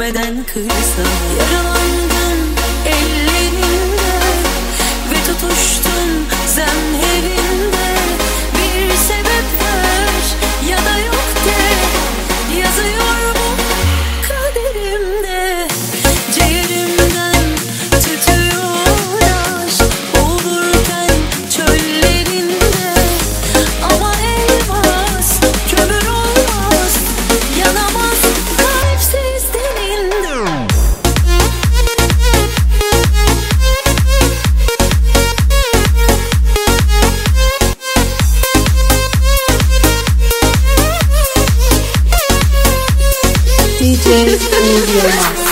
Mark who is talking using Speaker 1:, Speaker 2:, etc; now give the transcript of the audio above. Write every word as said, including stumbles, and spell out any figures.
Speaker 1: beden kırsa. Yaralandın ellerinde ve tutuştun zemherinde. Bir sebep ver ya da yok de, yazıyor bu kaderimde. Ciğerimden tütüyor aşk olurken çöllerinde. Ama elmas kömür olmaz, yanamaz kalpsiz teninde.
Speaker 2: D J Uğur Yılmaz.